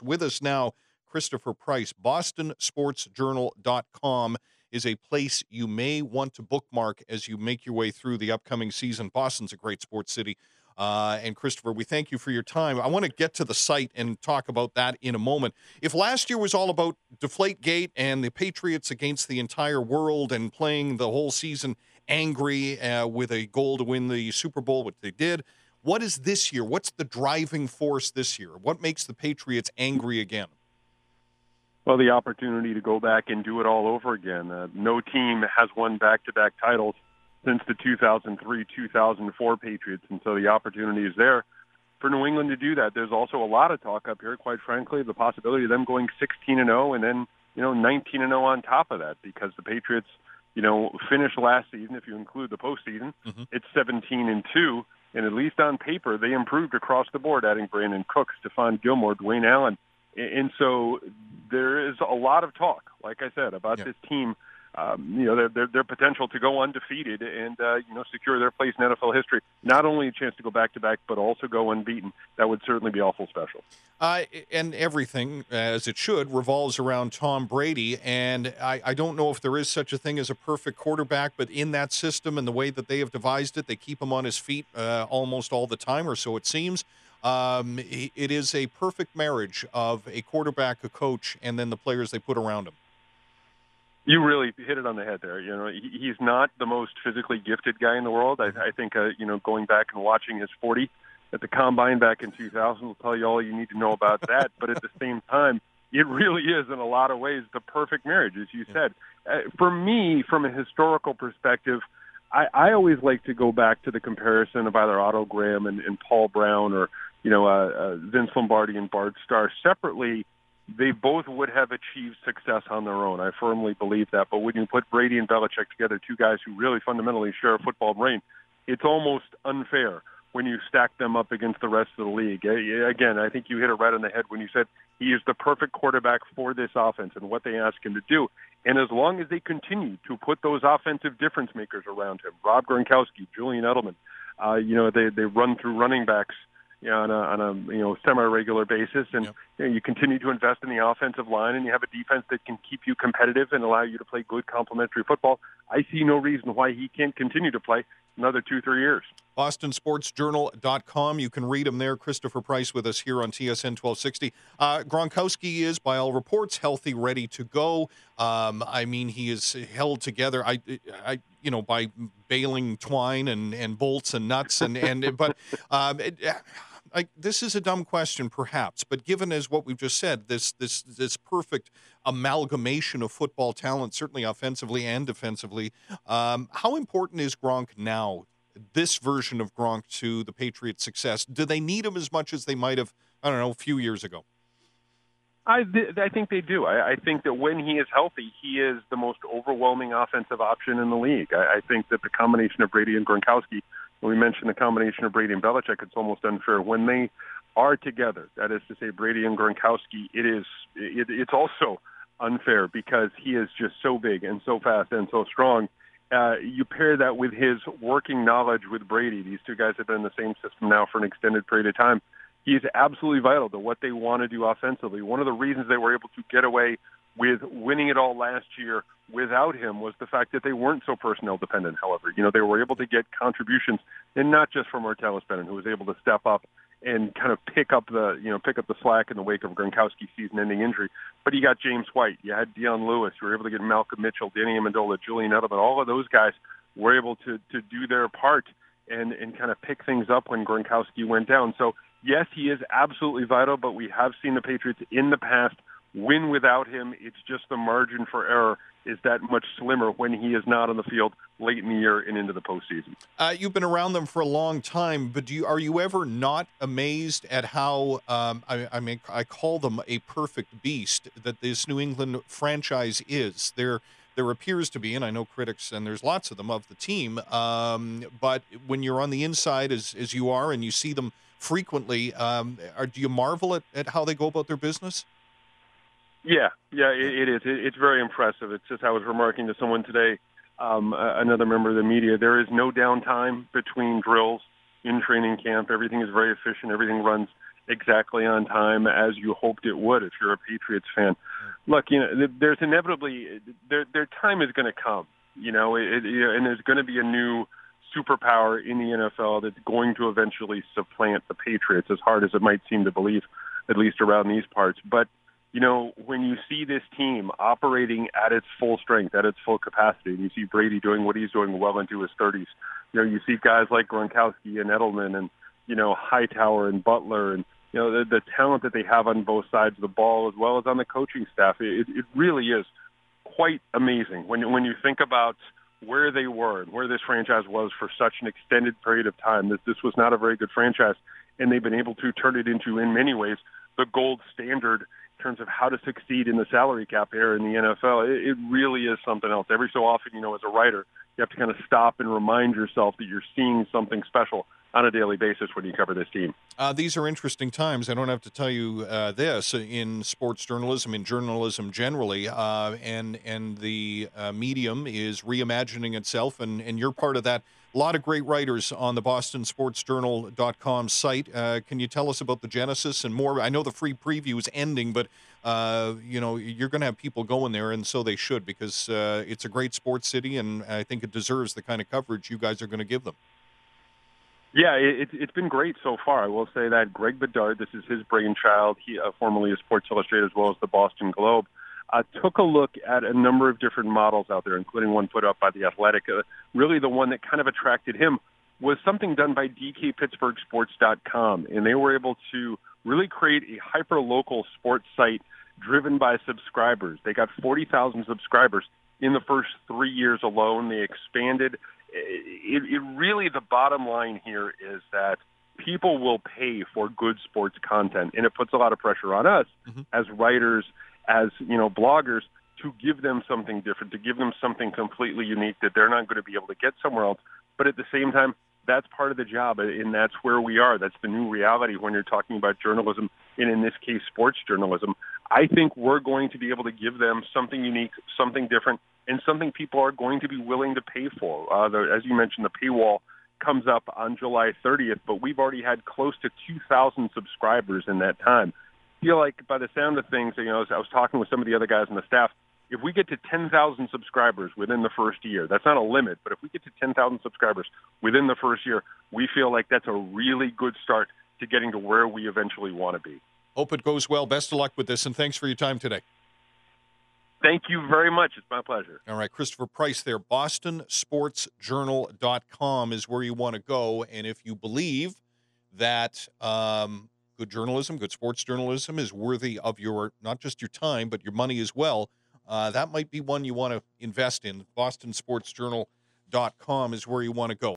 With us now, Christopher Price. BostonSportsJournal.com is a place you may want to bookmark as you make your way through the upcoming season. Boston's a great sports city. And Christopher, we thank you for your time. I want to get to the site and talk about that in a moment. If last year was all about Deflategate and the Patriots against the entire world and playing the whole season angry with a goal to win the Super Bowl, which they did, what is this year? What's the driving force this year? What makes the Patriots angry again? Well, the opportunity to go back and do it all over again. No team has won back-to-back titles since the 2003-2004 Patriots, and so the opportunity is there for New England to do that. There's also a lot of talk up here, quite frankly, of the possibility of them going 16-0 and then 19-0 on top of that, because the Patriots finished last season, if you include the postseason, it's 17-2, and at least on paper they improved across the board, adding Brandon Cooks, Stephon Gilmore, Dwayne Allen. And so there is a lot of talk, like I said, about this team, their potential to go undefeated and, secure their place in NFL history. Not only a chance to go back-to-back, but also go unbeaten. That would certainly be awful special. And everything, as it should, revolves around Tom Brady. And I don't know if there is such a thing as a perfect quarterback, but in that system and the way that they have devised it, they keep him on his feet almost all the time, or so it seems. It is a perfect marriage of a quarterback, a coach, and then the players they put around him. You really hit it on the head there. He's not the most physically gifted guy in the world. I think, going back and watching his 40 at the Combine back in 2000 will tell you all you need to know about that. But at the same time, it really is, in a lot of ways, the perfect marriage, as you said. For me, from a historical perspective, I always like to go back to the comparison of either Otto Graham and Paul Brown or Vince Lombardi and Bart Starr. Separately, they both would have achieved success on their own. I firmly believe that. But when you put Brady and Belichick together, two guys who really fundamentally share a football brain, it's almost unfair when you stack them up against the rest of the league. Again, I think you hit it right on the head when you said he is the perfect quarterback for this offense and what they ask him to do. And as long as they continue to put those offensive difference makers around him, Rob Gronkowski, Julian Edelman, they run through running backs on a semi-regular basis, and you continue to invest in the offensive line, and you have a defense that can keep you competitive and allow you to play good complementary football. I see no reason why he can't continue to play another 2-3 years. BostonSportsJournal.com. You can read him there. Christopher Price with us here on TSN 1260. Gronkowski is, by all reports, healthy, ready to go. He is held together. By baling twine and bolts and nuts this is a dumb question, perhaps, but given as what we've just said, this perfect amalgamation of football talent, certainly offensively and defensively, how important is Gronk now, this version of Gronk, to the Patriots' success? Do they need him as much as they might have, a few years ago? I think they do. I think that when he is healthy, he is the most overwhelming offensive option in the league. I think that the combination of Brady and Gronkowski, when we mentioned the combination of Brady and Belichick, it's almost unfair. When they are together, that is to say Brady and Gronkowski, it's also unfair because he is just so big and so fast and so strong. You pair that with his working knowledge with Brady. These two guys have been in the same system now for an extended period of time. He is absolutely vital to what they want to do offensively. One of the reasons they were able to get away with winning it all last year without him was the fact that they weren't so personnel dependent, however. They were able to get contributions, and not just from Martellus Bennett, who was able to step up and kind of pick up the slack in the wake of Gronkowski's season-ending injury. But you got James White, you had Deion Lewis, you were able to get Malcolm Mitchell, Danny Amendola, Julian Edelman. All of those guys were able to do their part and kind of pick things up when Gronkowski went down. So, yes, he is absolutely vital, but we have seen the Patriots in the past win without him. It's just the margin for error is that much slimmer when he is not on the field late in the year and into the postseason. You've been around them for a long time, but are you ever not amazed at how, I call them a perfect beast that this New England franchise is? There appears to be, and I know critics, and there's lots of them, of the team, but when you're on the inside as you are and you see them frequently, do you marvel at how they go about their business? Yeah, it is. It's very impressive. It's just, I was remarking to someone today, another member of the media, there is no downtime between drills in training camp. Everything is very efficient. Everything runs exactly on time as you hoped it would if you're a Patriots fan. Look, there's inevitably their time is going to come, and there's going to be a new superpower in the NFL that's going to eventually supplant the Patriots, as hard as it might seem to believe, at least around these parts. But when you see this team operating at its full strength, at its full capacity, and you see Brady doing what he's doing well into his 30s, you see guys like Gronkowski and Edelman and, Hightower and Butler and, the talent that they have on both sides of the ball as well as on the coaching staff. It really is quite amazing when you think about where they were and where this franchise was for such an extended period of time. This was not a very good franchise, and they've been able to turn it into, in many ways, the gold standard in terms of how to succeed in the salary cap era in the NFL. It really is something else. Every so often, as a writer, you have to kind of stop and remind yourself that you're seeing something special on a daily basis when you cover this team. These are interesting times. I don't have to tell you this in sports journalism, in journalism generally, and the medium is reimagining itself, and you're part of that. A lot of great writers on the BostonSportsJournal.com site. Can you tell us about the genesis and more? I know the free preview is ending, but you're going to have people going there, and so they should, because it's a great sports city, and I think it deserves the kind of coverage you guys are going to give them. Yeah, it's been great so far. I will say that Greg Bedard, this is his brainchild. He formerly of Sports Illustrated as well as the Boston Globe, took a look at a number of different models out there, including one put up by The Athletic. Really the one that kind of attracted him was something done by DKPittsburghSports.com, and they were able to really create a hyper-local sports site driven by subscribers. They got 40,000 subscribers in the first 3 years alone. They expanded. It really, the bottom line here is that people will pay for good sports content, and it puts a lot of pressure on us as writers, as bloggers, to give them something different, to give them something completely unique that they're not going to be able to get somewhere else. But at the same time, that's part of the job, and that's where we are. That's the new reality when you're talking about journalism, and in this case, sports journalism. I think we're going to be able to give them something unique, something different, and something people are going to be willing to pay for. As you mentioned, the paywall comes up on July 30th, but we've already had close to 2,000 subscribers in that time. I feel like by the sound of things, as I was talking with some of the other guys on the staff, if we get to 10,000 subscribers within the first year, that's not a limit, but if we get to 10,000 subscribers within the first year, we feel like that's a really good start to getting to where we eventually want to be. Hope it goes well. Best of luck with this, and thanks for your time today. Thank you very much. It's my pleasure. All right, Christopher Price there. BostonSportsJournal.com is where you want to go, and if you believe that good journalism, good sports journalism is worthy of your, not just your time, but your money as well, that might be one you want to invest in. BostonSportsJournal.com is where you want to go.